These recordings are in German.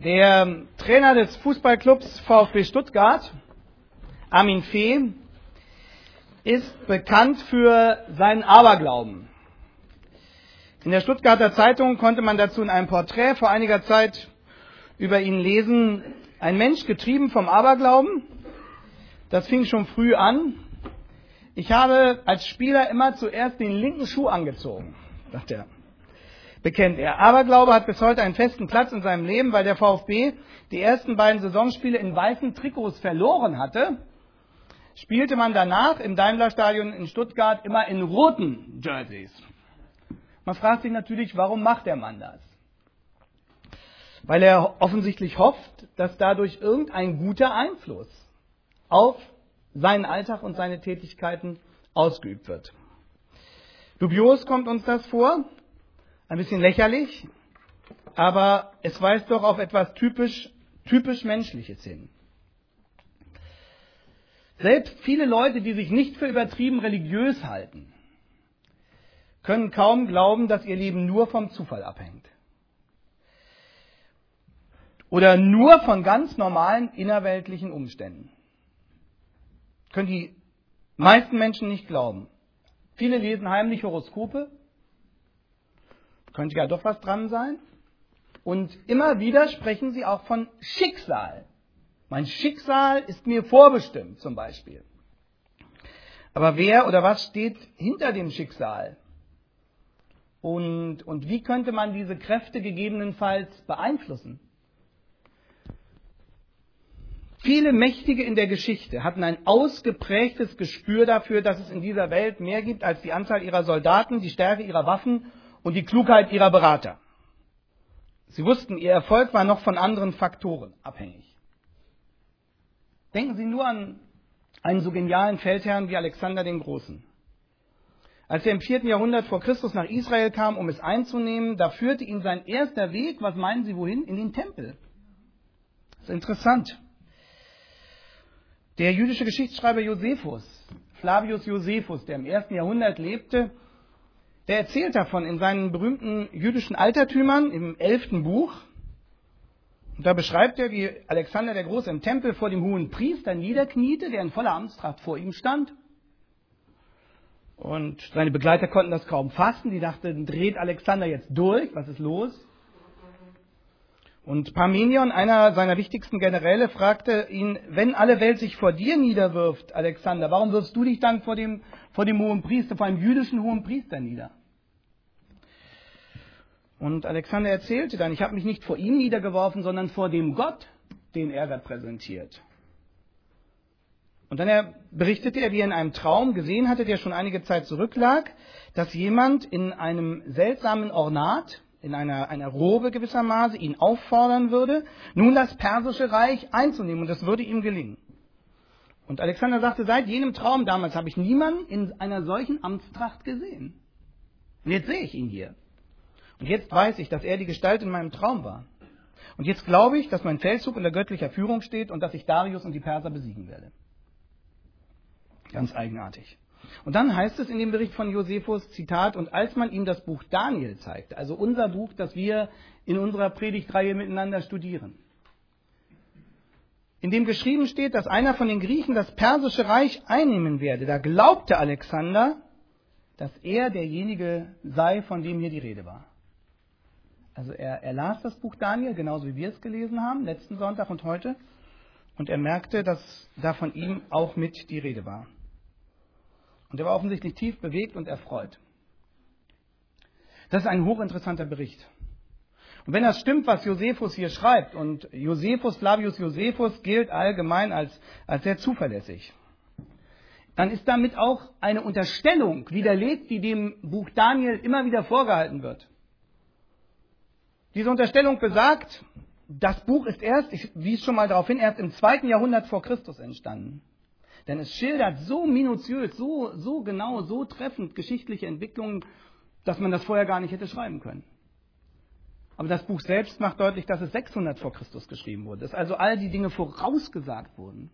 Der Trainer des Fußballclubs VfB Stuttgart, Armin Fee, ist bekannt für seinen Aberglauben. In der Stuttgarter Zeitung konnte man dazu in einem Porträt vor einiger Zeit über ihn lesen: Ein Mensch getrieben vom Aberglauben. Das fing schon früh an. Ich habe als Spieler immer zuerst den linken Schuh angezogen, sagt er. Bekennt er. Aberglaube hat bis heute einen festen Platz in seinem Leben, weil der VfB die ersten beiden Saisonspiele in weißen Trikots verloren hatte, spielte man danach im Daimlerstadion in Stuttgart immer in roten Jerseys. Man fragt sich natürlich, warum macht der Mann das? Weil er offensichtlich hofft, dass dadurch irgendein guter Einfluss auf seinen Alltag und seine Tätigkeiten ausgeübt wird. Dubios kommt uns das vor. Ein bisschen lächerlich, aber es weist doch auf etwas typisch Menschliches hin. Selbst viele Leute, die sich nicht für übertrieben religiös halten, können kaum glauben, dass ihr Leben nur vom Zufall abhängt. Oder nur von ganz normalen innerweltlichen Umständen. Können die meisten Menschen nicht glauben. Viele lesen heimlich Horoskope. Könnte ja doch was dran sein. Und immer wieder sprechen sie auch von Schicksal. Mein Schicksal ist mir vorbestimmt, zum Beispiel. Aber wer oder was steht hinter dem Schicksal? Und wie könnte man diese Kräfte gegebenenfalls beeinflussen? Viele Mächtige in der Geschichte hatten ein ausgeprägtes Gespür dafür, dass es in dieser Welt mehr gibt als die Anzahl ihrer Soldaten, die Stärke ihrer Waffen und die Klugheit ihrer Berater. Sie wussten, ihr Erfolg war noch von anderen Faktoren abhängig. Denken Sie nur an einen so genialen Feldherrn wie Alexander den Großen. Als er im 4. Jahrhundert vor Christus nach Israel kam, um es einzunehmen, da führte ihn sein erster Weg, was meinen Sie wohin? In den Tempel. Das ist interessant. Der jüdische Geschichtsschreiber Josephus, Flavius Josephus, der im 1. Jahrhundert lebte, der erzählt davon in seinen berühmten jüdischen Altertümern im 11. Buch. Und da beschreibt er, wie Alexander der Große im Tempel vor dem hohen Priester niederkniete, der in voller Amtstracht vor ihm stand. Und seine Begleiter konnten das kaum fassen. Die dachten, dreht Alexander jetzt durch? Was ist los? Und Parmenion, einer seiner wichtigsten Generäle, fragte ihn: Wenn alle Welt sich vor dir niederwirft, Alexander, warum wirfst du dich dann vor dem hohen Priester, vor einem jüdischen hohen Priester nieder? Und Alexander erzählte dann: Ich habe mich nicht vor ihm niedergeworfen, sondern vor dem Gott, den er repräsentiert. Und dann berichtete er, wie er in einem Traum gesehen hatte, der schon einige Zeit zurücklag, dass jemand in einem seltsamen Ornat, in einer Robe gewissermaßen, ihn auffordern würde, nun das persische Reich einzunehmen, und das würde ihm gelingen. Und Alexander sagte, seit jenem Traum damals habe ich niemanden in einer solchen Amtstracht gesehen. Und jetzt sehe ich ihn hier. Und jetzt weiß ich, dass er die Gestalt in meinem Traum war. Und jetzt glaube ich, dass mein Feldzug unter göttlicher Führung steht und dass ich Darius und die Perser besiegen werde. Ganz eigenartig. Und dann heißt es in dem Bericht von Josephus, Zitat: Und als man ihm das Buch Daniel zeigte, also unser Buch, das wir in unserer Predigtreihe miteinander studieren, in dem geschrieben steht, dass einer von den Griechen das persische Reich einnehmen werde, da glaubte Alexander, dass er derjenige sei, von dem hier die Rede war. Also er las das Buch Daniel, genauso wie wir es gelesen haben, letzten Sonntag und heute, und er merkte, dass da von ihm auch mit die Rede war. Und er war offensichtlich tief bewegt und erfreut. Das ist ein hochinteressanter Bericht. Und wenn das stimmt, was Josephus hier schreibt, und Josephus, Flavius Josephus, gilt allgemein als sehr zuverlässig, dann ist damit auch eine Unterstellung widerlegt, die dem Buch Daniel immer wieder vorgehalten wird. Diese Unterstellung besagt, das Buch ist erst, ich wies schon mal darauf hin, erst im 2. Jahrhundert vor Christus entstanden. Denn es schildert so minutiös, so genau, so treffend geschichtliche Entwicklungen, dass man das vorher gar nicht hätte schreiben können. Aber das Buch selbst macht deutlich, dass es 600 vor Christus geschrieben wurde, dass also all die Dinge vorausgesagt wurden.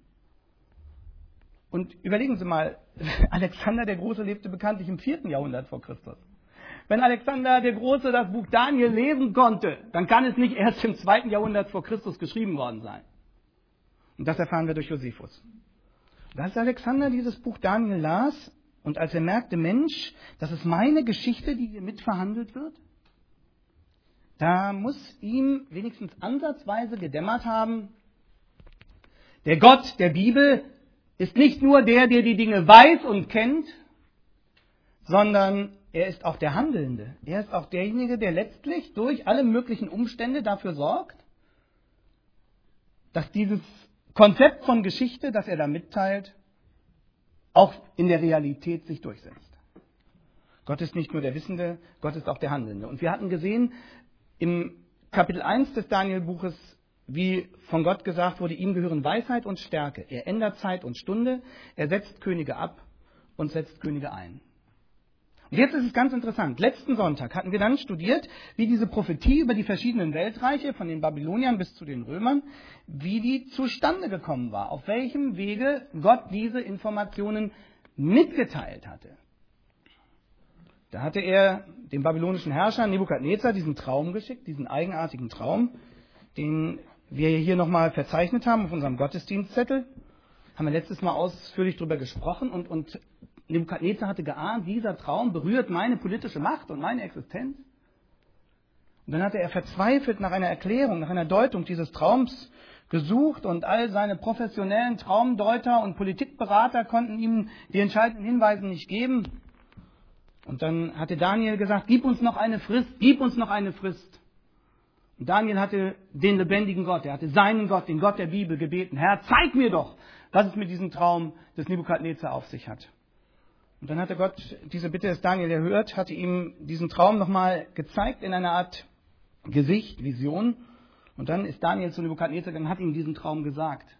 Und überlegen Sie mal, Alexander der Große lebte bekanntlich im 4. Jahrhundert vor Christus. Wenn Alexander der Große das Buch Daniel lesen konnte, dann kann es nicht erst im 2. Jahrhundert vor Christus geschrieben worden sein. Und das erfahren wir durch Josephus. Und als Alexander dieses Buch Daniel las und als er merkte, Mensch, das ist meine Geschichte, die hier mitverhandelt wird, da muss ihm wenigstens ansatzweise gedämmert haben, der Gott der Bibel ist nicht nur der die Dinge weiß und kennt, sondern er ist auch der Handelnde. Er ist auch derjenige, der letztlich durch alle möglichen Umstände dafür sorgt, dass dieses Konzept von Geschichte, das er da mitteilt, auch in der Realität sich durchsetzt. Gott ist nicht nur der Wissende, Gott ist auch der Handelnde. Und wir hatten gesehen im Kapitel 1 des Daniel-Buches, wie von Gott gesagt wurde, ihm gehören Weisheit und Stärke. Er ändert Zeit und Stunde, er setzt Könige ab und setzt Könige ein. Und jetzt ist es ganz interessant. Letzten Sonntag hatten wir dann studiert, wie diese Prophetie über die verschiedenen Weltreiche, von den Babyloniern bis zu den Römern, wie die zustande gekommen war. Auf welchem Wege Gott diese Informationen mitgeteilt hatte. Da hatte er dem babylonischen Herrscher Nebukadnezar diesen Traum geschickt, diesen eigenartigen Traum, den wir hier nochmal verzeichnet haben auf unserem Gottesdienstzettel. Haben wir letztes Mal ausführlich darüber gesprochen und Nebukadnezar hatte geahnt, dieser Traum berührt meine politische Macht und meine Existenz. Und dann hatte er verzweifelt nach einer Erklärung, nach einer Deutung dieses Traums gesucht und all seine professionellen Traumdeuter und Politikberater konnten ihm die entscheidenden Hinweise nicht geben. Und dann hatte Daniel gesagt, gib uns noch eine Frist, gib uns noch eine Frist. Und Daniel hatte den lebendigen Gott, er hatte seinen Gott, den Gott der Bibel gebeten, Herr, zeig mir doch, was es mit diesem Traum des Nebukadnezar auf sich hat. Und dann hatte Gott diese Bitte des Daniel erhört, hatte ihm diesen Traum nochmal gezeigt in einer Art Gesicht, Vision. Und dann ist Daniel zu Nebukadnezar gegangen und hat ihm diesen Traum gesagt.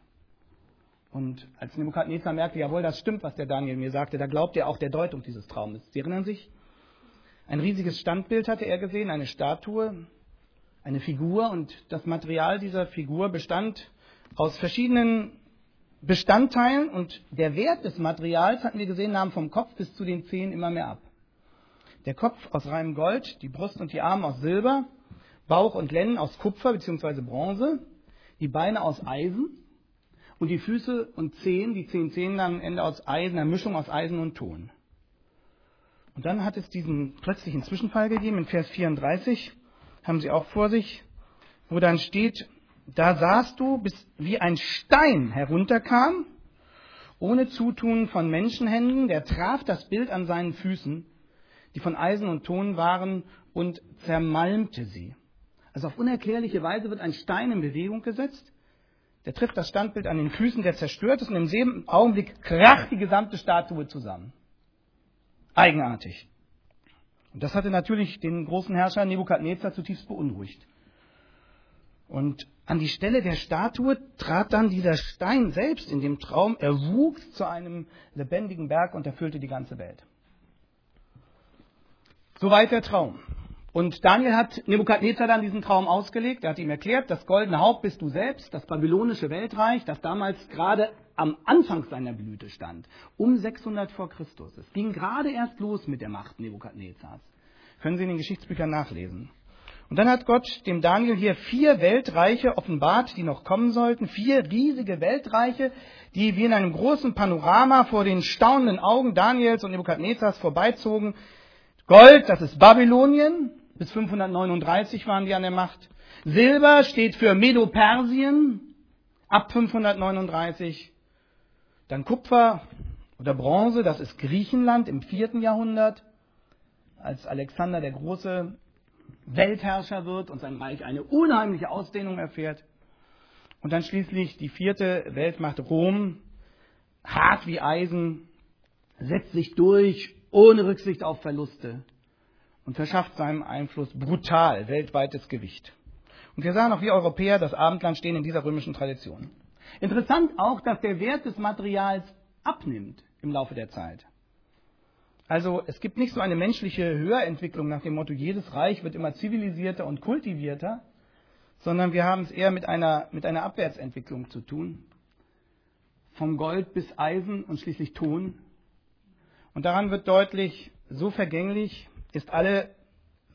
Und als Nebukadnezar merkte, jawohl, das stimmt, was der Daniel mir sagte, da glaubt er auch der Deutung dieses Traumes. Sie erinnern sich? Ein riesiges Standbild hatte er gesehen, eine Statue, eine Figur, und das Material dieser Figur bestand aus verschiedenen Bestandteilen und der Wert des Materials, hatten wir gesehen, nahm vom Kopf bis zu den Zehen immer mehr ab. Der Kopf aus reinem Gold, die Brust und die Arme aus Silber, Bauch und Lenden aus Kupfer bzw. Bronze, die Beine aus Eisen und die Füße und Zehen, die 10 Zehen am Ende aus Eisen, eine Mischung aus Eisen und Ton. Und dann hat es diesen plötzlichen Zwischenfall gegeben, in Vers 34, haben Sie auch vor sich, wo dann steht, da sahst du, bis wie ein Stein herunterkam, ohne Zutun von Menschenhänden, der traf das Bild an seinen Füßen, die von Eisen und Ton waren, und zermalmte sie. Also auf unerklärliche Weise wird ein Stein in Bewegung gesetzt, der trifft das Standbild an den Füßen, der zerstört es, und im selben Augenblick kracht die gesamte Statue zusammen. Eigenartig. Und das hatte natürlich den großen Herrscher Nebukadnezar zutiefst beunruhigt. Und an die Stelle der Statue trat dann dieser Stein selbst in dem Traum. Er wuchs zu einem lebendigen Berg und erfüllte die ganze Welt. Soweit der Traum. Und Daniel hat Nebukadnezar dann diesen Traum ausgelegt. Er hat ihm erklärt, das goldene Haupt bist du selbst, das babylonische Weltreich, das damals gerade am Anfang seiner Blüte stand, um 600 vor Christus. Es ging gerade erst los mit der Macht Nebukadnezars. Können Sie in den Geschichtsbüchern nachlesen. Und dann hat Gott dem Daniel hier 4 Weltreiche offenbart, die noch kommen sollten. 4 riesige Weltreiche, die wie in einem großen Panorama vor den staunenden Augen Daniels und Nebukadnezars vorbeizogen. Gold, das ist Babylonien. Bis 539 waren die an der Macht. Silber steht für Medo-Persien. Ab 539. Dann Kupfer oder Bronze, das ist Griechenland im 4. Jahrhundert. Als Alexander der Große Weltherrscher wird und sein Reich eine unheimliche Ausdehnung erfährt. Und dann schließlich die 4. Weltmacht Rom, hart wie Eisen, setzt sich durch, ohne Rücksicht auf Verluste und verschafft seinem Einfluss brutal weltweites Gewicht. Und wir sahen auch, wir Europäer, das Abendland stehen in dieser römischen Tradition. Interessant auch, dass der Wert des Materials abnimmt im Laufe der Zeit. Also es gibt nicht so eine menschliche Höherentwicklung nach dem Motto, jedes Reich wird immer zivilisierter und kultivierter, sondern wir haben es eher mit einer Abwärtsentwicklung zu tun. Vom Gold bis Eisen und schließlich Ton. Und daran wird deutlich, so vergänglich ist alle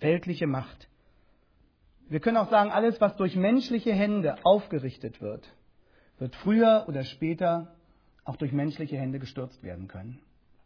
weltliche Macht. Wir können auch sagen, alles, was durch menschliche Hände aufgerichtet wird, wird früher oder später auch durch menschliche Hände gestürzt werden können.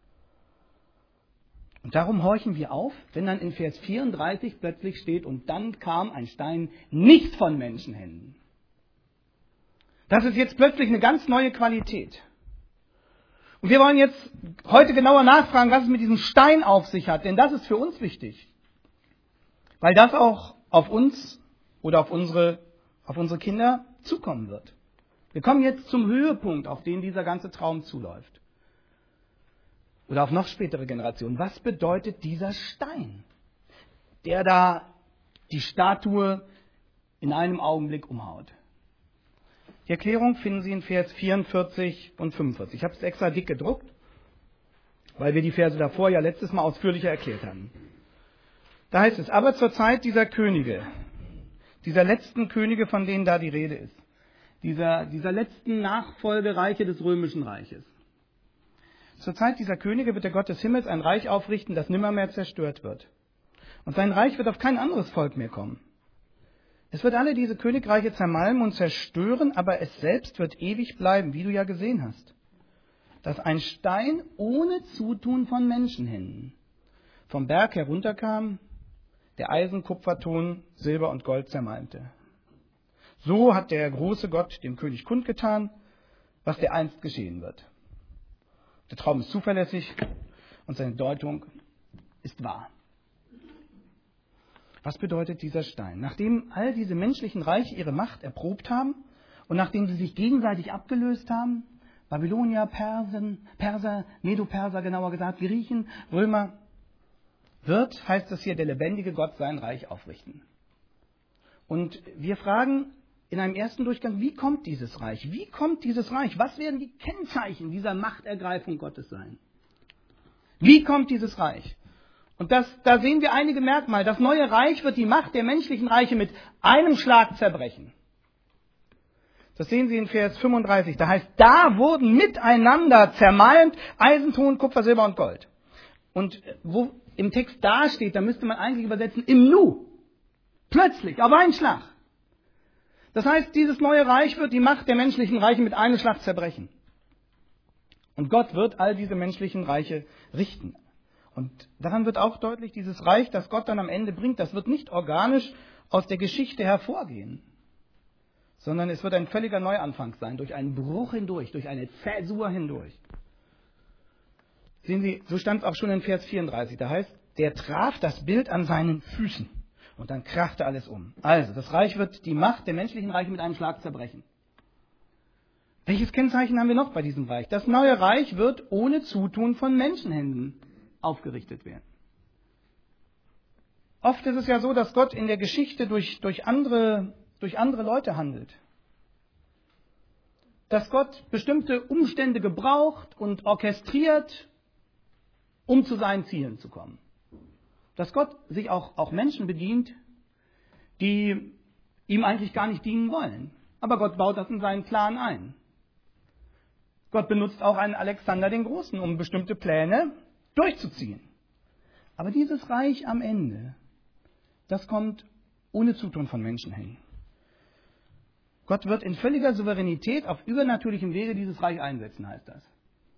Und darum horchen wir auf, wenn dann in Vers 34 plötzlich steht, und dann kam ein Stein nicht von Menschenhänden. Das ist jetzt plötzlich eine ganz neue Qualität. Und wir wollen jetzt heute genauer nachfragen, was es mit diesem Stein auf sich hat, denn das ist für uns wichtig. Weil das auch auf uns oder auf unsere Kinder zukommen wird. Wir kommen jetzt zum Höhepunkt, auf den dieser ganze Traum zuläuft. Oder auf noch spätere Generationen. Was bedeutet dieser Stein, der da die Statue in einem Augenblick umhaut? Die Erklärung finden Sie in Vers 44 und 45. Ich habe es extra dick gedruckt, weil wir die Verse davor ja letztes Mal ausführlicher erklärt haben. Da heißt es, aber zur Zeit dieser Könige, dieser letzten Könige, von denen da die Rede ist, dieser letzten Nachfolgereiche des Römischen Reiches. Zur Zeit dieser Könige wird der Gott des Himmels ein Reich aufrichten, das nimmermehr zerstört wird. Und sein Reich wird auf kein anderes Volk mehr kommen. Es wird alle diese Königreiche zermalmen und zerstören, aber es selbst wird ewig bleiben, wie du ja gesehen hast. Dass ein Stein ohne Zutun von Menschenhänden vom Berg herunterkam, der Eisen, Kupfer, Ton, Silber und Gold zermalmte. So hat der große Gott dem König kundgetan, was dereinst geschehen wird. Der Traum ist zuverlässig und seine Deutung ist wahr. Was bedeutet dieser Stein? Nachdem all diese menschlichen Reiche ihre Macht erprobt haben und nachdem sie sich gegenseitig abgelöst haben, Babylonier, Perser, Medo-Perser genauer gesagt, Griechen, Römer, wird, heißt es hier, der lebendige Gott sein Reich aufrichten. Und wir fragen in einem ersten Durchgang, wie kommt dieses Reich? Wie kommt dieses Reich? Was werden die Kennzeichen dieser Machtergreifung Gottes sein? Wie kommt dieses Reich? Und da sehen wir einige Merkmale. Das neue Reich wird die Macht der menschlichen Reiche mit einem Schlag zerbrechen. Das sehen Sie in Vers 35. Da heißt, da wurden miteinander zermalmt Eisen, Ton, Kupfer, Silber und Gold. Und wo im Text da steht, da müsste man eigentlich übersetzen, im Nu. Plötzlich, auf einen Schlag. Das heißt, dieses neue Reich wird die Macht der menschlichen Reiche mit einem Schlag zerbrechen. Und Gott wird all diese menschlichen Reiche richten. Und daran wird auch deutlich, dieses Reich, das Gott dann am Ende bringt, das wird nicht organisch aus der Geschichte hervorgehen, sondern es wird ein völliger Neuanfang sein, durch einen Bruch hindurch, durch eine Zäsur hindurch. Sehen Sie, so stand es auch schon in Vers 34, da heißt, der traf das Bild an seinen Füßen und dann krachte alles um. Also, das Reich wird die Macht der menschlichen Reiche mit einem Schlag zerbrechen. Welches Kennzeichen haben wir noch bei diesem Reich? Das neue Reich wird ohne Zutun von Menschenhänden aufgerichtet werden. Oft ist es ja so, dass Gott in der Geschichte durch andere Leute handelt. Dass Gott bestimmte Umstände gebraucht und orchestriert, um zu seinen Zielen zu kommen. Dass Gott sich auch Menschen bedient, die ihm eigentlich gar nicht dienen wollen. Aber Gott baut das in seinen Plan ein. Gott benutzt auch einen Alexander den Großen, um bestimmte Pläne durchzuziehen. Aber dieses Reich am Ende, das kommt ohne Zutun von Menschen hin. Gott wird in völliger Souveränität auf übernatürlichem Wege dieses Reich einsetzen, heißt das.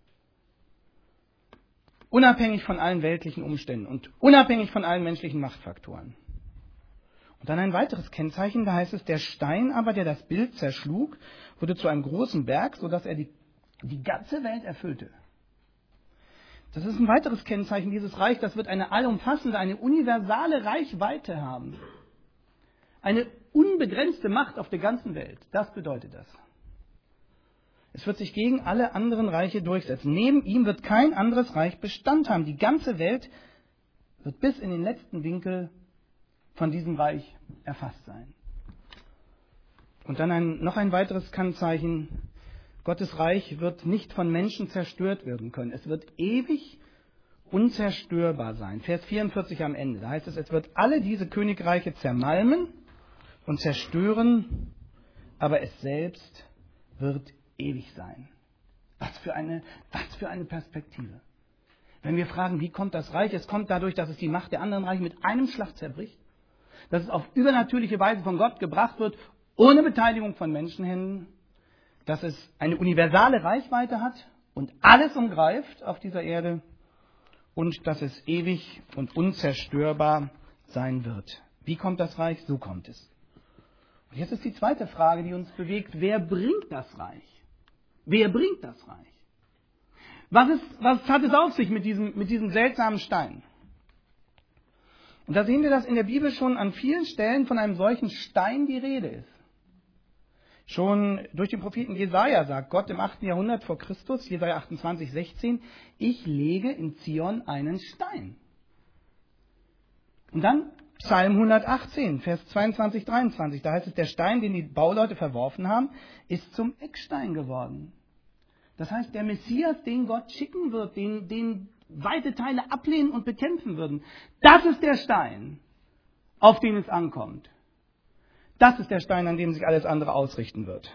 Unabhängig von allen weltlichen Umständen und unabhängig von allen menschlichen Machtfaktoren. Und dann ein weiteres Kennzeichen, da heißt es, der Stein aber, der das Bild zerschlug, wurde zu einem großen Berg, sodass er die ganze Welt erfüllte. Das ist ein weiteres Kennzeichen dieses Reich, das wird eine allumfassende, eine universale Reichweite haben. Eine unbegrenzte Macht auf der ganzen Welt. Das bedeutet das. Es wird sich gegen alle anderen Reiche durchsetzen. Neben ihm wird kein anderes Reich Bestand haben. Die ganze Welt wird bis in den letzten Winkel von diesem Reich erfasst sein. Und dann noch ein weiteres Kennzeichen. Gottes Reich wird nicht von Menschen zerstört werden können. Es wird ewig unzerstörbar sein. Vers 44 am Ende. Da heißt es, es wird alle diese Königreiche zermalmen und zerstören, aber es selbst wird ewig sein. Was für eine Perspektive. Wenn wir fragen, wie kommt das Reich? Es kommt dadurch, dass es die Macht der anderen Reiche mit einem Schlag zerbricht. Dass es auf übernatürliche Weise von Gott gebracht wird, ohne Beteiligung von Menschenhänden. Dass es eine universale Reichweite hat und alles umgreift auf dieser Erde. Und dass es ewig und unzerstörbar sein wird. Wie kommt das Reich? So kommt es. Und jetzt ist die zweite Frage, die uns bewegt. Wer bringt das Reich? Wer bringt das Reich? Was hat es auf sich mit diesem seltsamen Stein? Und da sehen wir, dass in der Bibel schon an vielen Stellen von einem solchen Stein die Rede ist. Schon durch den Propheten Jesaja sagt Gott im 8. Jahrhundert vor Christus, Jesaja 28, 16, ich lege in Zion einen Stein. Und dann Psalm 118, Vers 22, 23, da heißt es, der Stein, den die Bauleute verworfen haben, ist zum Eckstein geworden. Das heißt, der Messias, den Gott schicken wird, den weite Teile ablehnen und bekämpfen würden, das ist der Stein, auf den es ankommt. Das ist der Stein, an dem sich alles andere ausrichten wird.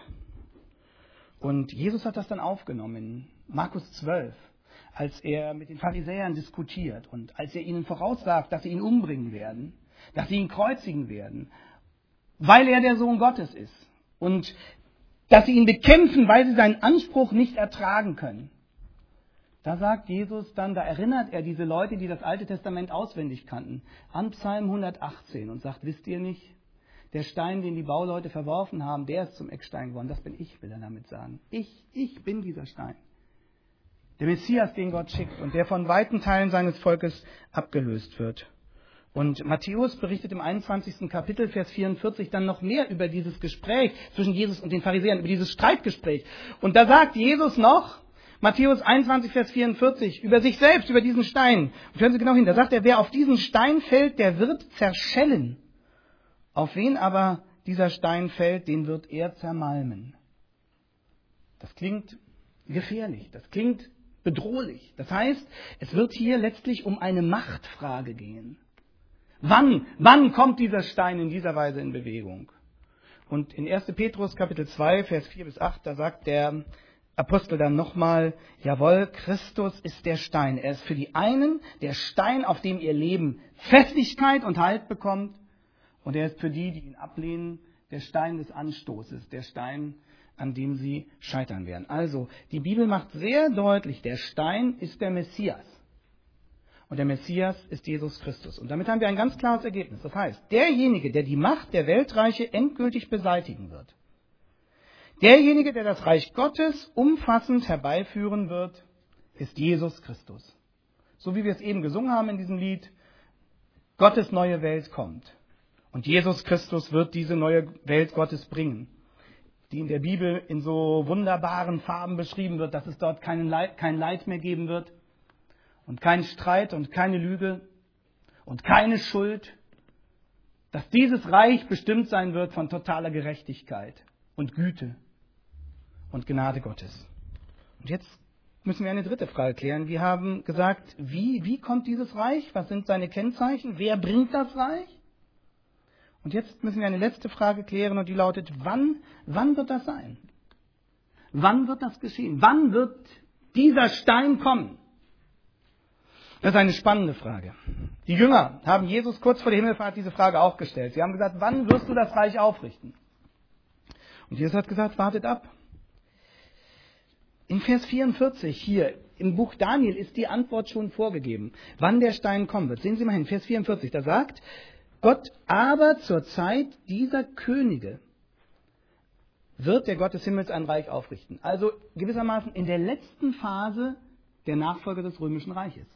Und Jesus hat das dann aufgenommen in Markus 12, als er mit den Pharisäern diskutiert und als er ihnen voraussagt, dass sie ihn umbringen werden, dass sie ihn kreuzigen werden, weil er der Sohn Gottes ist und dass sie ihn bekämpfen, weil sie seinen Anspruch nicht ertragen können. Da sagt Jesus dann, da erinnert er diese Leute, die das Alte Testament auswendig kannten, an Psalm 118 und sagt, wisst ihr nicht, der Stein, den die Bauleute verworfen haben, der ist zum Eckstein geworden. Das bin ich, will er damit sagen. Ich bin dieser Stein. Der Messias, den Gott schickt und der von weiten Teilen seines Volkes abgelöst wird. Und Matthäus berichtet im 21. Kapitel, Vers 44, dann noch mehr über dieses Gespräch zwischen Jesus und den Pharisäern, über dieses Streitgespräch. Und da sagt Jesus noch, Matthäus 21, Vers 44, über sich selbst, über diesen Stein. Und hören Sie genau hin, da sagt er, wer auf diesen Stein fällt, der wird zerschellen. Auf wen aber dieser Stein fällt, den wird er zermalmen. Das klingt gefährlich, das klingt bedrohlich. Das heißt, es wird hier letztlich um eine Machtfrage gehen. Wann kommt dieser Stein in dieser Weise in Bewegung? Und in 1. Petrus Kapitel 2, Vers 4 bis 8, da sagt der Apostel dann nochmal, jawohl, Christus ist der Stein. Er ist für die einen der Stein, auf dem ihr Leben Festigkeit und Halt bekommt. Und er ist für die, die ihn ablehnen, der Stein des Anstoßes, der Stein, an dem sie scheitern werden. Also, die Bibel macht sehr deutlich, der Stein ist der Messias. Und der Messias ist Jesus Christus. Und damit haben wir ein ganz klares Ergebnis. Das heißt, derjenige, der die Macht der Weltreiche endgültig beseitigen wird, derjenige, der das Reich Gottes umfassend herbeiführen wird, ist Jesus Christus. So wie wir es eben gesungen haben in diesem Lied, Gottes neue Welt kommt. Und Jesus Christus wird diese neue Welt Gottes bringen, die in der Bibel in so wunderbaren Farben beschrieben wird, dass es dort kein Leid mehr geben wird und keinen Streit und keine Lüge und keine Schuld, dass dieses Reich bestimmt sein wird von totaler Gerechtigkeit und Güte und Gnade Gottes. Und jetzt müssen wir eine dritte Frage klären. Wir haben gesagt, wie kommt dieses Reich? Was sind seine Kennzeichen? Wer bringt das Reich? Und jetzt müssen wir eine letzte Frage klären und die lautet, wann wird das sein? Wann wird das geschehen? Wann wird dieser Stein kommen? Das ist eine spannende Frage. Die Jünger haben Jesus kurz vor der Himmelfahrt diese Frage auch gestellt. Sie haben gesagt, wann wirst du das Reich aufrichten? Und Jesus hat gesagt, wartet ab. In Vers 44 hier im Buch Daniel ist die Antwort schon vorgegeben, wann der Stein kommen wird. Sehen Sie mal hin, Vers 44, da sagt Gott, aber zur Zeit dieser Könige wird der Gott des Himmels ein Reich aufrichten. Also gewissermaßen in der letzten Phase der Nachfolger des Römischen Reiches.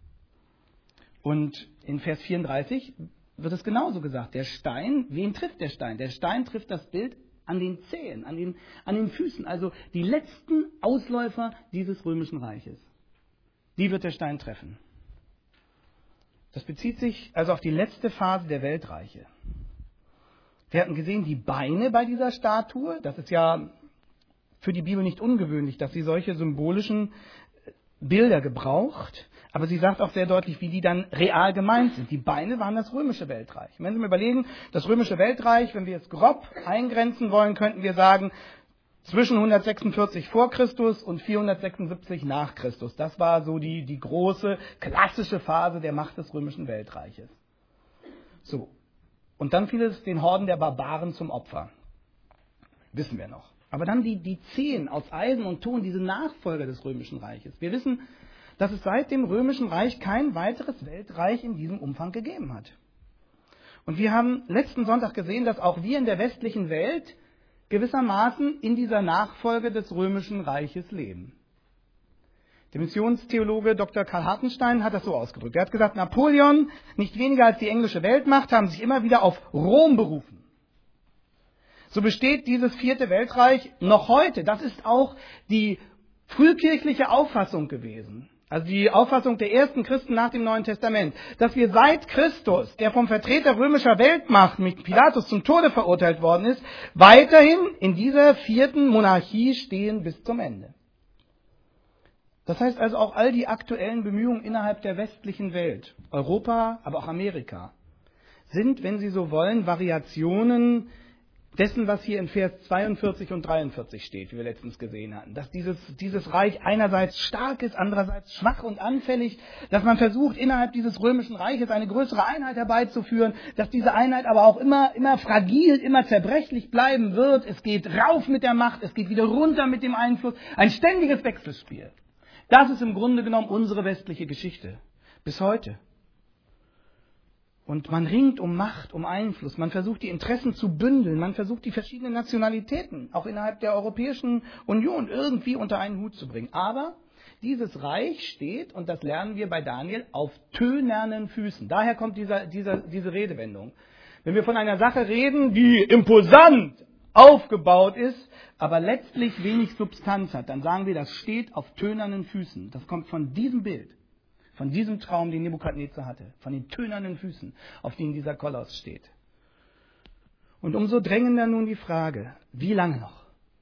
Und in Vers 34 wird es genauso gesagt. Der Stein, wen trifft der Stein? Der Stein trifft das Bild an den Zehen, an den Füßen. Also die letzten Ausläufer dieses Römischen Reiches. Die wird der Stein treffen. Das bezieht sich also auf die letzte Phase der Weltreiche. Wir hatten gesehen, die Beine bei dieser Statue, das ist ja für die Bibel nicht ungewöhnlich, dass sie solche symbolischen Bilder gebraucht, aber sie sagt auch sehr deutlich, wie die dann real gemeint sind. Die Beine waren das römische Weltreich. Wenn Sie mal überlegen, das römische Weltreich, wenn wir es grob eingrenzen wollen, könnten wir sagen, zwischen 146 vor Christus und 476 nach Christus. Das war so die große, klassische Phase der Macht des römischen Weltreiches. So. Und dann fiel es den Horden der Barbaren zum Opfer. Wissen wir noch. Aber dann die 10 aus Eisen und Ton, diese Nachfolger des römischen Reiches. Wir wissen, dass es seit dem römischen Reich kein weiteres Weltreich in diesem Umfang gegeben hat. Und wir haben letzten Sonntag gesehen, dass auch wir in der westlichen Welt gewissermaßen in dieser Nachfolge des römischen Reiches leben. Der Missionstheologe Dr. Karl Hartenstein hat das so ausgedrückt. Er hat gesagt, Napoleon, nicht weniger als die englische Weltmacht, haben sich immer wieder auf Rom berufen. So besteht dieses 4. Weltreich noch heute. Das ist auch die frühkirchliche Auffassung gewesen. Also die Auffassung der ersten Christen nach dem Neuen Testament, dass wir seit Christus, der vom Vertreter römischer Weltmacht mit Pilatus zum Tode verurteilt worden ist, weiterhin in dieser 4. Monarchie stehen bis zum Ende. Das heißt also auch all die aktuellen Bemühungen innerhalb der westlichen Welt, Europa, aber auch Amerika, sind, wenn Sie so wollen, Variationen dessen, was hier in Vers 42 und 43 steht, wie wir letztens gesehen hatten. Dass dieses Reich einerseits stark ist, andererseits schwach und anfällig, dass man versucht, innerhalb dieses römischen Reiches eine größere Einheit herbeizuführen, dass diese Einheit aber auch immer fragil, immer zerbrechlich bleiben wird. Es geht rauf mit der Macht, es geht wieder runter mit dem Einfluss. Ein ständiges Wechselspiel. Das ist im Grunde genommen unsere westliche Geschichte. Bis heute. Und man ringt um Macht, um Einfluss. Man versucht, die Interessen zu bündeln. Man versucht, die verschiedenen Nationalitäten, auch innerhalb der Europäischen Union, irgendwie unter einen Hut zu bringen. Aber dieses Reich steht, und das lernen wir bei Daniel, auf tönernen Füßen. Daher kommt diese Redewendung. Wenn wir von einer Sache reden, die imposant aufgebaut ist, aber letztlich wenig Substanz hat, dann sagen wir, das steht auf tönernen Füßen. Das kommt von diesem Bild. Von diesem Traum, den Nebukadnezar hatte, von den tönernen Füßen, auf denen dieser Koloss steht. Und umso drängender nun die Frage, wie lange noch?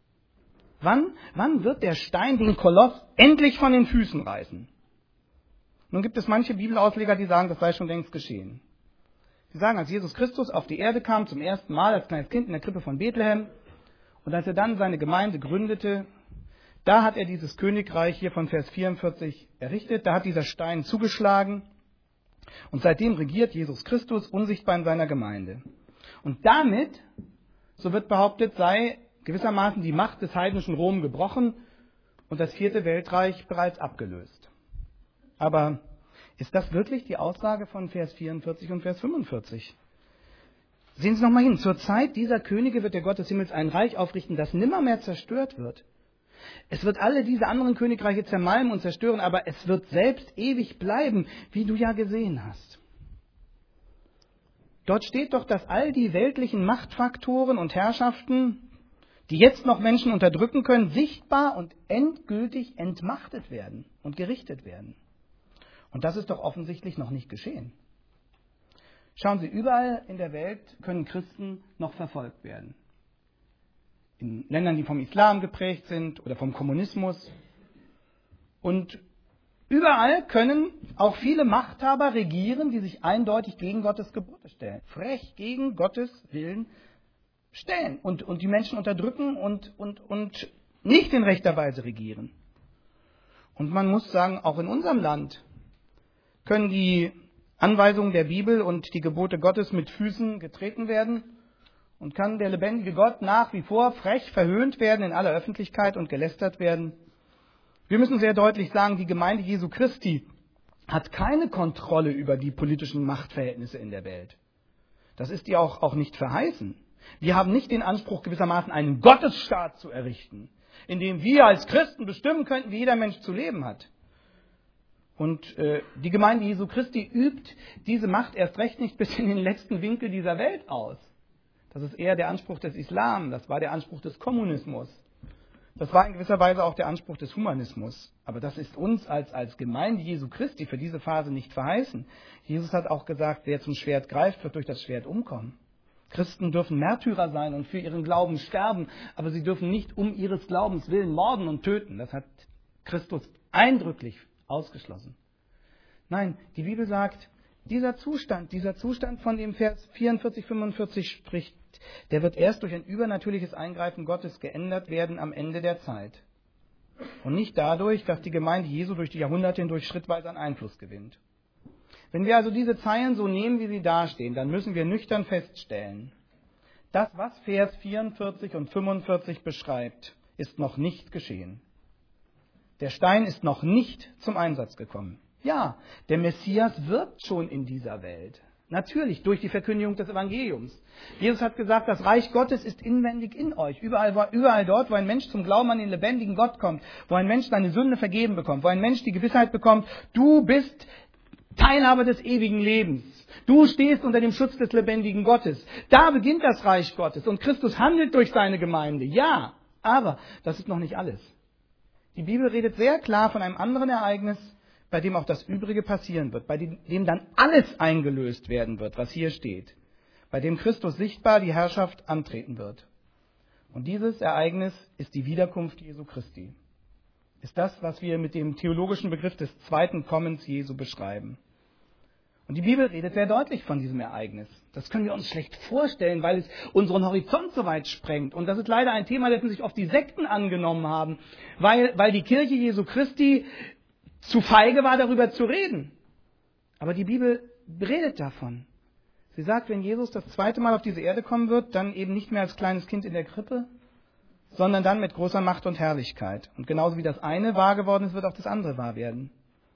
Wann wird der Stein den Koloss endlich von den Füßen reißen? Nun gibt es manche Bibelausleger, die sagen, das sei schon längst geschehen. Sie sagen, als Jesus Christus auf die Erde kam, zum ersten Mal als kleines Kind in der Krippe von Bethlehem, und als er dann seine Gemeinde gründete, da hat er dieses Königreich hier von Vers 44 errichtet, da hat dieser Stein zugeschlagen und seitdem regiert Jesus Christus unsichtbar in seiner Gemeinde. Und damit, so wird behauptet, sei gewissermaßen die Macht des heidnischen Rom gebrochen und das 4. Weltreich bereits abgelöst. Aber ist das wirklich die Aussage von Vers 44 und Vers 45? Sehen Sie nochmal hin, zur Zeit dieser Könige wird der Gott des Himmels ein Reich aufrichten, das nimmermehr zerstört wird. Es wird alle diese anderen Königreiche zermalmen und zerstören, aber es wird selbst ewig bleiben, wie du ja gesehen hast. Dort steht doch, dass all die weltlichen Machtfaktoren und Herrschaften, die jetzt noch Menschen unterdrücken können, sichtbar und endgültig entmachtet werden und gerichtet werden. Und das ist doch offensichtlich noch nicht geschehen. Schauen Sie, überall in der Welt können Christen noch verfolgt werden. In Ländern, die vom Islam geprägt sind oder vom Kommunismus. Und überall können auch viele Machthaber regieren, die sich eindeutig gegen Gottes Gebote stellen. Frech gegen Gottes Willen stellen und die Menschen unterdrücken und nicht in rechter Weise regieren. Und man muss sagen, auch in unserem Land können die Anweisungen der Bibel und die Gebote Gottes mit Füßen getreten werden. Und kann der lebendige Gott nach wie vor frech verhöhnt werden in aller Öffentlichkeit und gelästert werden? Wir müssen sehr deutlich sagen, die Gemeinde Jesu Christi hat keine Kontrolle über die politischen Machtverhältnisse in der Welt. Das ist ihr auch nicht verheißen. Wir haben nicht den Anspruch, gewissermaßen einen Gottesstaat zu errichten, in dem wir als Christen bestimmen könnten, wie jeder Mensch zu leben hat. Und die Gemeinde Jesu Christi übt diese Macht erst recht nicht bis in den letzten Winkel dieser Welt aus. Das ist eher der Anspruch des Islam, das war der Anspruch des Kommunismus. Das war in gewisser Weise auch der Anspruch des Humanismus. Aber das ist uns als Gemeinde Jesu Christi für diese Phase nicht verheißen. Jesus hat auch gesagt, wer zum Schwert greift, wird durch das Schwert umkommen. Christen dürfen Märtyrer sein und für ihren Glauben sterben, aber sie dürfen nicht um ihres Glaubens willen morden und töten. Das hat Christus eindrücklich ausgeschlossen. Nein, die Bibel sagt, dieser Zustand, von dem Vers 44, 45 spricht, ist, der wird erst durch ein übernatürliches Eingreifen Gottes geändert werden am Ende der Zeit. Und nicht dadurch, dass die Gemeinde Jesu durch die Jahrhunderte hindurch schrittweise an Einfluss gewinnt. Wenn wir also diese Zeilen so nehmen, wie sie dastehen, dann müssen wir nüchtern feststellen, das, was Vers 44 und 45 beschreibt, ist noch nicht geschehen. Der Stein ist noch nicht zum Einsatz gekommen. Ja, der Messias wirkt schon in dieser Welt. Natürlich, durch die Verkündigung des Evangeliums. Jesus hat gesagt, das Reich Gottes ist inwendig in euch. Überall dort, wo ein Mensch zum Glauben an den lebendigen Gott kommt, wo ein Mensch seine Sünde vergeben bekommt, wo ein Mensch die Gewissheit bekommt, du bist Teilhaber des ewigen Lebens. Du stehst unter dem Schutz des lebendigen Gottes. Da beginnt das Reich Gottes und Christus handelt durch seine Gemeinde. Ja, aber das ist noch nicht alles. Die Bibel redet sehr klar von einem anderen Ereignis, bei dem auch das Übrige passieren wird, bei dem dann alles eingelöst werden wird, was hier steht, bei dem Christus sichtbar die Herrschaft antreten wird. Und dieses Ereignis ist die Wiederkunft Jesu Christi. Ist das, was wir mit dem theologischen Begriff des zweiten Kommens Jesu beschreiben. Und die Bibel redet sehr deutlich von diesem Ereignis. Das können wir uns schlecht vorstellen, weil es unseren Horizont so weit sprengt. Und das ist leider ein Thema, dessen sich oft die Sekten angenommen haben, weil die Kirche Jesu Christi zu feige war, darüber zu reden. Aber die Bibel redet davon. Sie sagt, wenn Jesus das zweite Mal auf diese Erde kommen wird, dann eben nicht mehr als kleines Kind in der Krippe, sondern dann mit großer Macht und Herrlichkeit. Und genauso wie das eine wahr geworden ist, wird auch das andere wahr werden.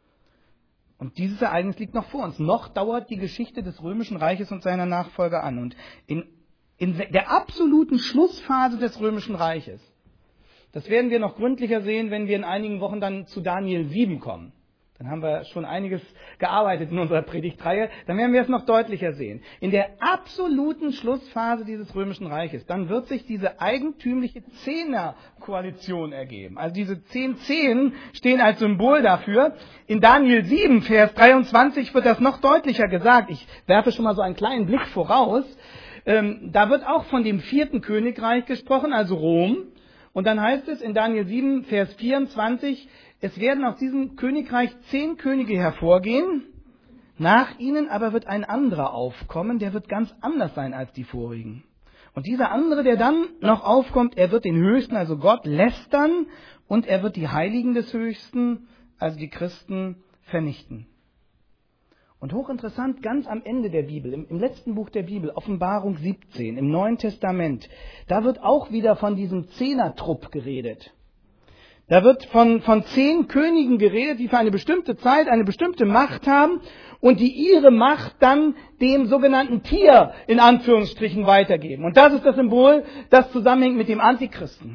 Und dieses Ereignis liegt noch vor uns. Noch dauert die Geschichte des Römischen Reiches und seiner Nachfolger an. Und in der absoluten Schlussphase des Römischen Reiches, das werden wir noch gründlicher sehen, wenn wir in einigen Wochen dann zu Daniel 7 kommen. Dann haben wir schon einiges gearbeitet in unserer Predigtreihe. Dann werden wir es noch deutlicher sehen. In der absoluten Schlussphase dieses Römischen Reiches, dann wird sich diese eigentümliche Zehnerkoalition ergeben. Also diese 10 Zehen stehen als Symbol dafür. In Daniel 7, Vers 23 wird das noch deutlicher gesagt. Ich werfe schon mal so einen kleinen Blick voraus. Da wird auch von dem 4. Königreich gesprochen, also Rom. Und dann heißt es in Daniel 7, Vers 24, es werden aus diesem Königreich 10 Könige hervorgehen, nach ihnen aber wird ein anderer aufkommen, der wird ganz anders sein als die vorigen. Und dieser andere, der dann noch aufkommt, er wird den Höchsten, also Gott, lästern und er wird die Heiligen des Höchsten, also die Christen, vernichten. Und hochinteressant, ganz am Ende der Bibel, im letzten Buch der Bibel, Offenbarung 17, im Neuen Testament, da wird auch wieder von diesem Zehnertrupp geredet. Da wird von 10 Königen geredet, die für eine bestimmte Zeit eine bestimmte Macht haben und die ihre Macht dann dem sogenannten Tier in Anführungsstrichen weitergeben. Und das ist das Symbol, das zusammenhängt mit dem Antichristen.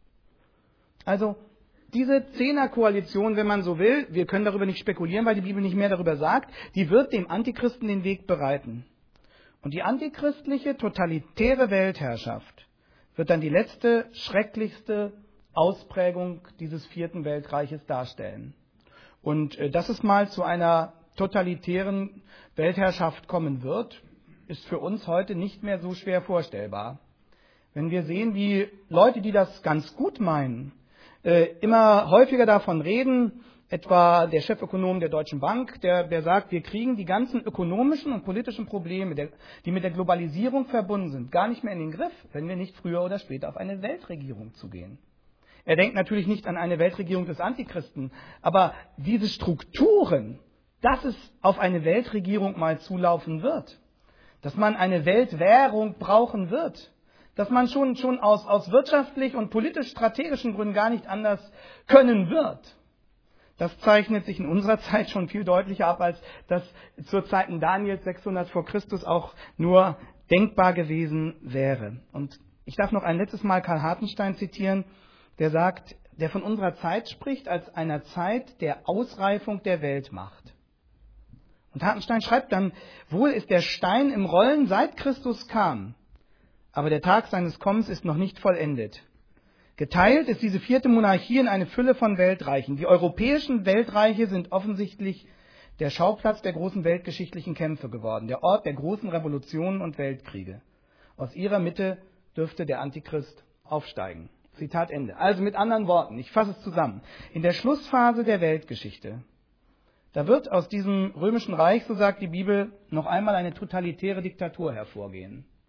Also diese Zehnerkoalition, wenn man so will, wir können darüber nicht spekulieren, weil die Bibel nicht mehr darüber sagt, die wird dem Antichristen den Weg bereiten. Und die antichristliche, totalitäre Weltherrschaft wird dann die letzte, schrecklichste Ausprägung dieses 4. Weltreiches darstellen. Und dass es mal zu einer totalitären Weltherrschaft kommen wird, ist für uns heute nicht mehr so schwer vorstellbar. Wenn wir sehen, wie Leute, die das ganz gut meinen, immer häufiger davon reden, etwa der Chefökonom der Deutschen Bank, der sagt, wir kriegen die ganzen ökonomischen und politischen Probleme, die mit der Globalisierung verbunden sind, gar nicht mehr in den Griff, wenn wir nicht früher oder später auf eine Weltregierung zugehen. Er denkt natürlich nicht an eine Weltregierung des Antichristen, aber diese Strukturen, dass es auf eine Weltregierung mal zulaufen wird, dass man eine Weltwährung brauchen wird, dass man schon aus wirtschaftlich und politisch-strategischen Gründen gar nicht anders können wird. Das zeichnet sich in unserer Zeit schon viel deutlicher ab, als das zur Zeiten Daniels 600 vor Christus auch nur denkbar gewesen wäre. Und ich darf noch ein letztes Mal Karl Hartenstein zitieren, der sagt, der von unserer Zeit spricht als einer Zeit der Ausreifung der Weltmacht. Und Hartenstein schreibt dann, wohl ist der Stein im Rollen, seit Christus kam, aber der Tag seines Kommens ist noch nicht vollendet. Geteilt ist diese 4. Monarchie in eine Fülle von Weltreichen. Die europäischen Weltreiche sind offensichtlich der Schauplatz der großen weltgeschichtlichen Kämpfe geworden, der Ort der großen Revolutionen und Weltkriege. Aus ihrer Mitte dürfte der Antichrist aufsteigen. Zitat Ende. Also mit anderen Worten, ich fasse es zusammen. In der Schlussphase der Weltgeschichte, da wird aus diesem römischen Reich, so sagt die Bibel, noch einmal eine totalitäre Diktatur hervorgehen.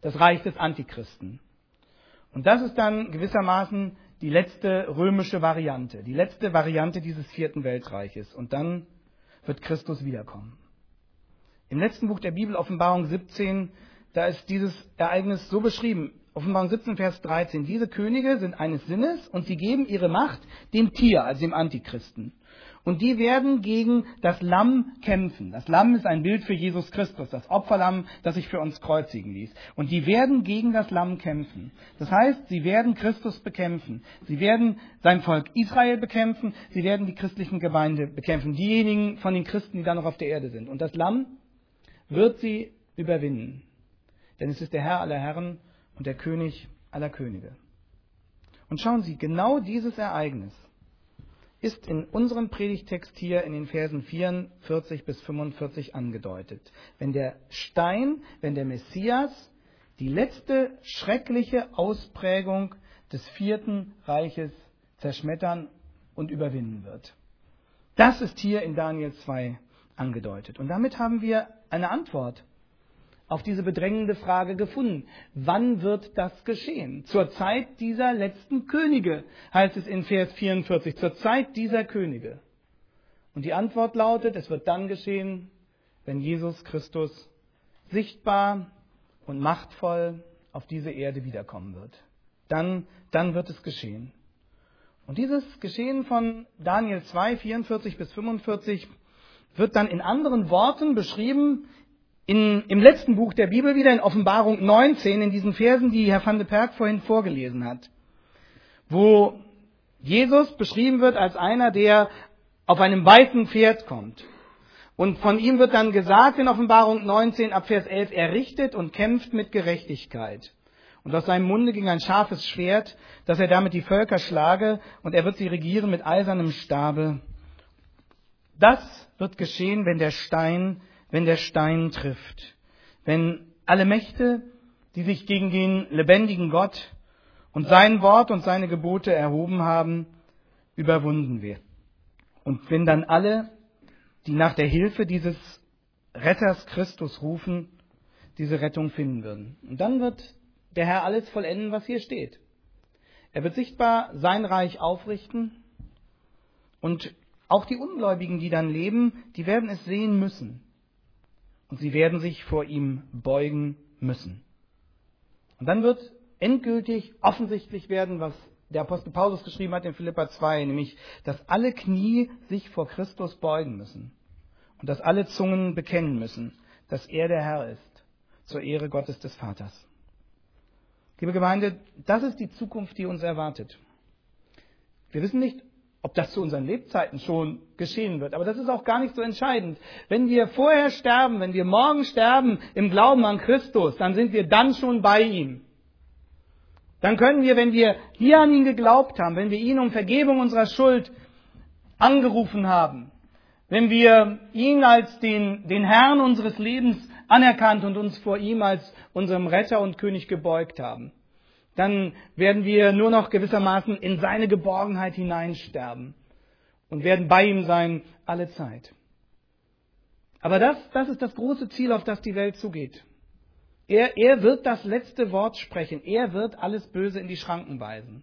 das Reich des Antichristen. Und das ist dann gewissermaßen die letzte römische Variante, die letzte Variante dieses 4. Weltreiches. Und dann wird Christus wiederkommen. Im letzten Buch der Bibel, Offenbarung 17, da ist dieses Ereignis so beschrieben. Offenbarung 17, Vers 13. Diese Könige sind eines Sinnes und sie geben ihre Macht dem Tier, also dem Antichristen. Und die werden gegen das Lamm kämpfen. Das Lamm ist ein Bild für Jesus Christus, das Opferlamm, das sich für uns kreuzigen ließ. Und die werden gegen das Lamm kämpfen. Das heißt, sie werden Christus bekämpfen. Sie werden sein Volk Israel bekämpfen. Sie werden die christlichen Gemeinde bekämpfen. Diejenigen von den Christen, die da noch auf der Erde sind. Und das Lamm wird sie überwinden. Denn es ist der Herr aller Herren und der König aller Könige. Und schauen Sie, genau dieses Ereignis ist in unserem Predigtext hier in den Versen 44 bis 45 angedeutet. Wenn der Stein, wenn der Messias die letzte schreckliche Ausprägung des 4. Reiches zerschmettern und überwinden wird. Das ist hier in Daniel 2 angedeutet. Und damit haben wir eine Antwort auf diese bedrängende Frage gefunden. Wann wird das geschehen? Zur Zeit dieser letzten Könige, heißt es in Vers 44, zur Zeit dieser Könige. Und die Antwort lautet, es wird dann geschehen, wenn Jesus Christus sichtbar und machtvoll auf diese Erde wiederkommen wird. Dann wird es geschehen. Und dieses Geschehen von Daniel 2, 44 bis 45 wird dann in anderen Worten beschrieben, im letzten Buch der Bibel wieder, in Offenbarung 19, in diesen Versen, die Herr van de Perk vorhin vorgelesen hat, wo Jesus beschrieben wird als einer, der auf einem weißen Pferd kommt. Und von ihm wird dann gesagt in Offenbarung 19 ab Vers 11, er richtet und kämpft mit Gerechtigkeit. Und aus seinem Munde ging ein scharfes Schwert, dass er damit die Völker schlage, und er wird sie regieren mit eisernem Stabe. Das wird geschehen, wenn der Stein trifft. Wenn alle Mächte, die sich gegen den lebendigen Gott und sein Wort und seine Gebote erhoben haben, überwunden werden. Und wenn dann alle, die nach der Hilfe dieses Retters Christus rufen, diese Rettung finden würden. Und dann wird der Herr alles vollenden, was hier steht. Er wird sichtbar sein Reich aufrichten, und auch die Ungläubigen, die dann leben, die werden es sehen müssen. Und sie werden sich vor ihm beugen müssen. Und dann wird endgültig offensichtlich werden, was der Apostel Paulus geschrieben hat in Philipper 2, nämlich, dass alle Knie sich vor Christus beugen müssen und dass alle Zungen bekennen müssen, dass er der Herr ist, zur Ehre Gottes des Vaters. Liebe Gemeinde, das ist die Zukunft, die uns erwartet. Wir wissen nicht, ob das zu unseren Lebzeiten schon geschehen wird. Aber das ist auch gar nicht so entscheidend. Wenn wir vorher sterben, wenn wir morgen sterben im Glauben an Christus, dann sind wir dann schon bei ihm. Dann können wir, wenn wir hier an ihn geglaubt haben, wenn wir ihn um Vergebung unserer Schuld angerufen haben, wenn wir ihn als den Herrn unseres Lebens anerkannt und uns vor ihm als unserem Retter und König gebeugt haben, dann werden wir nur noch gewissermaßen in seine Geborgenheit hineinsterben und werden bei ihm sein alle Zeit. Aber das ist das große Ziel, auf das die Welt zugeht. Er wird das letzte Wort sprechen. Er wird alles Böse in die Schranken weisen.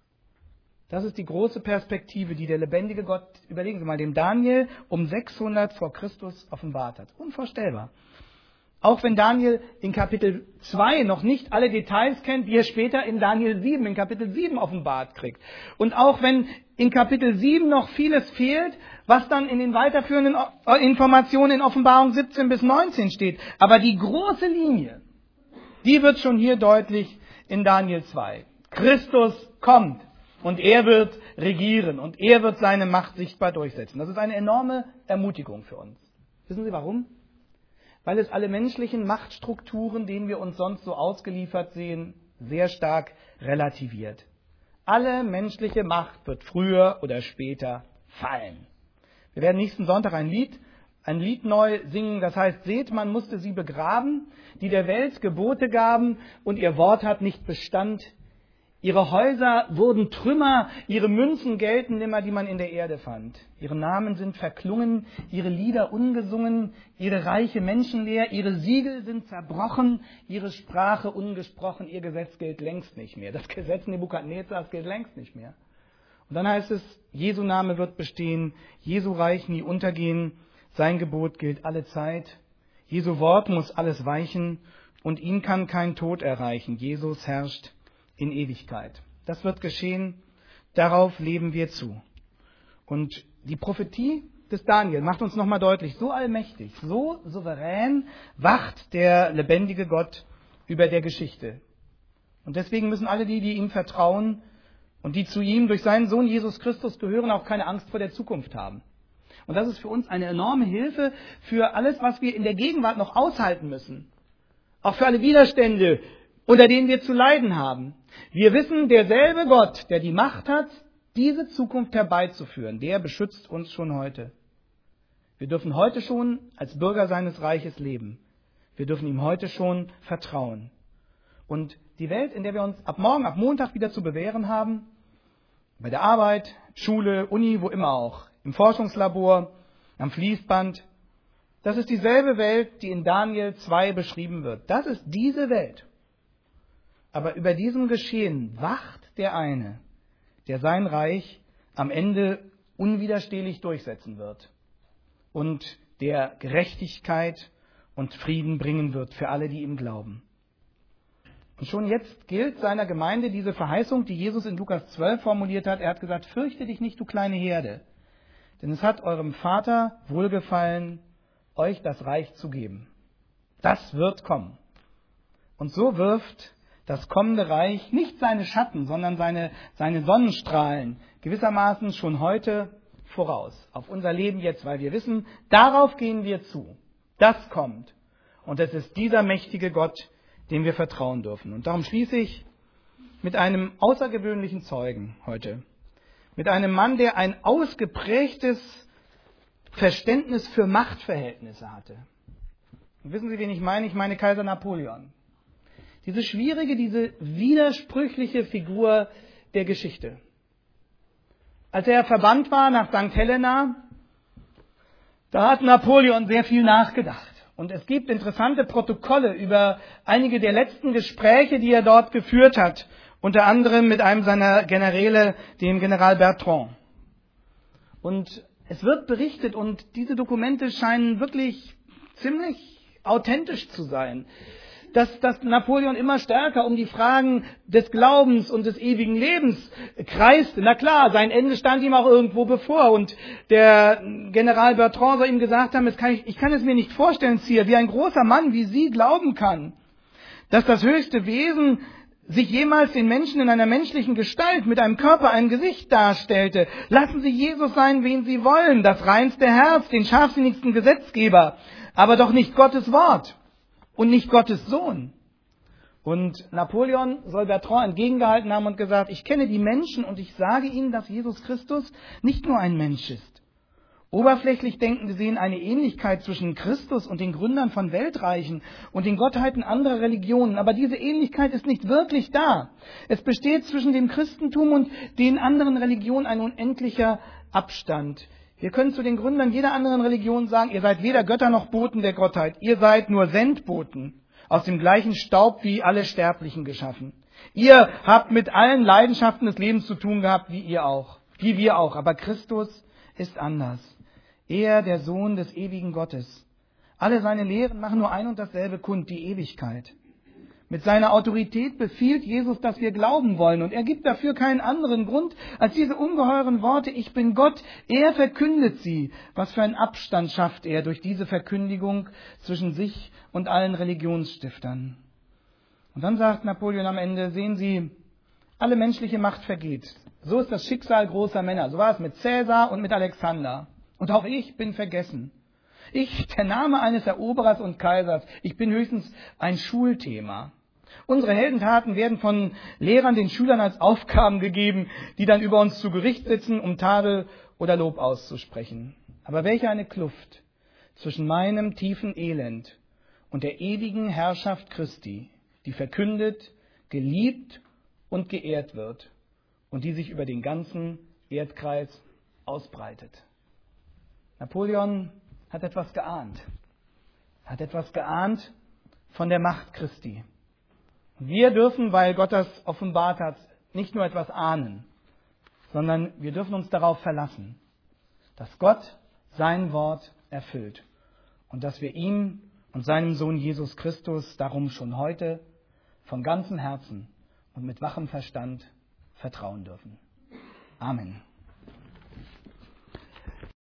Das ist die große Perspektive, die der lebendige Gott, überlegen Sie mal, dem Daniel um 600 vor Christus offenbart hat. Unvorstellbar. Auch wenn Daniel in Kapitel 2 noch nicht alle Details kennt, die er später in Daniel 7, in Kapitel 7 offenbart kriegt. Und auch wenn in Kapitel 7 noch vieles fehlt, was dann in den weiterführenden Informationen in Offenbarung 17 bis 19 steht. Aber die große Linie, die wird schon hier deutlich in Daniel 2. Christus kommt und er wird regieren und er wird seine Macht sichtbar durchsetzen. Das ist eine enorme Ermutigung für uns. Wissen Sie warum? Weil es alle menschlichen Machtstrukturen, denen wir uns sonst so ausgeliefert sehen, sehr stark relativiert. Alle menschliche Macht wird früher oder später fallen. Wir werden nächsten Sonntag ein Lied neu singen, das heißt, seht, man musste sie begraben, die der Welt Gebote gaben und ihr Wort hat nicht Bestand. Ihre Häuser wurden Trümmer, ihre Münzen gelten nimmer, die man in der Erde fand. Ihre Namen sind verklungen, ihre Lieder ungesungen, ihre Reiche menschenleer, ihre Siegel sind zerbrochen, ihre Sprache ungesprochen, ihr Gesetz gilt längst nicht mehr. Das Gesetz Nebukadnezars gilt längst nicht mehr. Und dann heißt es, Jesu Name wird bestehen, Jesu Reich nie untergehen, sein Gebot gilt alle Zeit, Jesu Wort muss alles weichen und ihn kann kein Tod erreichen. Jesus herrscht in Ewigkeit. Das wird geschehen, darauf leben wir zu. Und die Prophetie des Daniel macht uns nochmal deutlich, so allmächtig, so souverän wacht der lebendige Gott über der Geschichte. Und deswegen müssen alle die ihm vertrauen und die zu ihm durch seinen Sohn Jesus Christus gehören, auch keine Angst vor der Zukunft haben. Und das ist für uns eine enorme Hilfe für alles, was wir in der Gegenwart noch aushalten müssen. Auch für alle Widerstände, unter denen wir zu leiden haben. Wir wissen, derselbe Gott, der die Macht hat, diese Zukunft herbeizuführen, der beschützt uns schon heute. Wir dürfen heute schon als Bürger seines Reiches leben. Wir dürfen ihm heute schon vertrauen. Und die Welt, in der wir uns ab morgen, ab Montag wieder zu bewähren haben, bei der Arbeit, Schule, Uni, wo immer auch, im Forschungslabor, am Fließband, das ist dieselbe Welt, die in Daniel 2 beschrieben wird. Das ist diese Welt. Aber über diesem Geschehen wacht der eine, der sein Reich am Ende unwiderstehlich durchsetzen wird und der Gerechtigkeit und Frieden bringen wird für alle, die ihm glauben. Und schon jetzt gilt seiner Gemeinde diese Verheißung, die Jesus in Lukas 12 formuliert hat. Er hat gesagt, fürchte dich nicht, du kleine Herde, denn es hat eurem Vater wohlgefallen, euch das Reich zu geben. Das wird kommen. Und so wirft das kommende Reich nicht seine Schatten, sondern seine Sonnenstrahlen gewissermaßen schon heute voraus. Auf unser Leben jetzt, weil wir wissen, darauf gehen wir zu. Das kommt. Und es ist dieser mächtige Gott, dem wir vertrauen dürfen. Und darum schließe ich mit einem außergewöhnlichen Zeugen heute. Mit einem Mann, der ein ausgeprägtes Verständnis für Machtverhältnisse hatte. Und wissen Sie, wen ich meine? Ich meine Kaiser Napoleon. Diese schwierige, diese widersprüchliche Figur der Geschichte. Als er verbannt war nach St. Helena, da hat Napoleon sehr viel nachgedacht. Und es gibt interessante Protokolle über einige der letzten Gespräche, die er dort geführt hat. Unter anderem mit einem seiner Generäle, dem General Bertrand. Und es wird berichtet und diese Dokumente scheinen wirklich ziemlich authentisch zu sein, dass Napoleon immer stärker um die Fragen des Glaubens und des ewigen Lebens kreiste. Na klar, sein Ende stand ihm auch irgendwo bevor. Und der General Bertrand soll ihm gesagt haben, ich kann es mir nicht vorstellen, Sire, wie ein großer Mann wie Sie glauben kann, dass das höchste Wesen sich jemals den Menschen in einer menschlichen Gestalt mit einem Körper, einem Gesicht darstellte. Lassen Sie Jesus sein, wen Sie wollen, das reinste Herz, den scharfsinnigsten Gesetzgeber, aber doch nicht Gottes Wort. Und nicht Gottes Sohn. Und Napoleon soll Bertrand entgegengehalten haben und gesagt, ich kenne die Menschen und ich sage ihnen, dass Jesus Christus nicht nur ein Mensch ist. Oberflächlich denken sie sehen eine Ähnlichkeit zwischen Christus und den Gründern von Weltreichen und den Gottheiten anderer Religionen. Aber diese Ähnlichkeit ist nicht wirklich da. Es besteht zwischen dem Christentum und den anderen Religionen ein unendlicher Abstand. Wir können zu den Gründern jeder anderen Religion sagen, ihr seid weder Götter noch Boten der Gottheit. Ihr seid nur Sendboten, aus dem gleichen Staub wie alle Sterblichen geschaffen. Ihr habt mit allen Leidenschaften des Lebens zu tun gehabt, wie wir auch. Aber Christus ist anders. Er, der Sohn des ewigen Gottes. Alle seine Lehren machen nur ein und dasselbe kund, die Ewigkeit. Mit seiner Autorität befiehlt Jesus, dass wir glauben wollen. Und er gibt dafür keinen anderen Grund als diese ungeheuren Worte, ich bin Gott. Er verkündet sie. Was für einen Abstand schafft er durch diese Verkündigung zwischen sich und allen Religionsstiftern. Und dann sagt Napoleon am Ende, sehen Sie, alle menschliche Macht vergeht. So ist das Schicksal großer Männer. So war es mit Cäsar und mit Alexander. Und auch ich bin vergessen. Ich, der Name eines Eroberers und Kaisers, ich bin höchstens ein Schulthema. Unsere Heldentaten werden von Lehrern den Schülern als Aufgaben gegeben, die dann über uns zu Gericht sitzen, um Tadel oder Lob auszusprechen. Aber welche eine Kluft zwischen meinem tiefen Elend und der ewigen Herrschaft Christi, die verkündet, geliebt und geehrt wird und die sich über den ganzen Erdkreis ausbreitet. Napoleon hat etwas geahnt. Hat etwas geahnt von der Macht Christi. Und wir dürfen, weil Gott das offenbart hat, nicht nur etwas ahnen, sondern wir dürfen uns darauf verlassen, dass Gott sein Wort erfüllt und dass wir ihm und seinem Sohn Jesus Christus darum schon heute von ganzem Herzen und mit wachem Verstand vertrauen dürfen. Amen.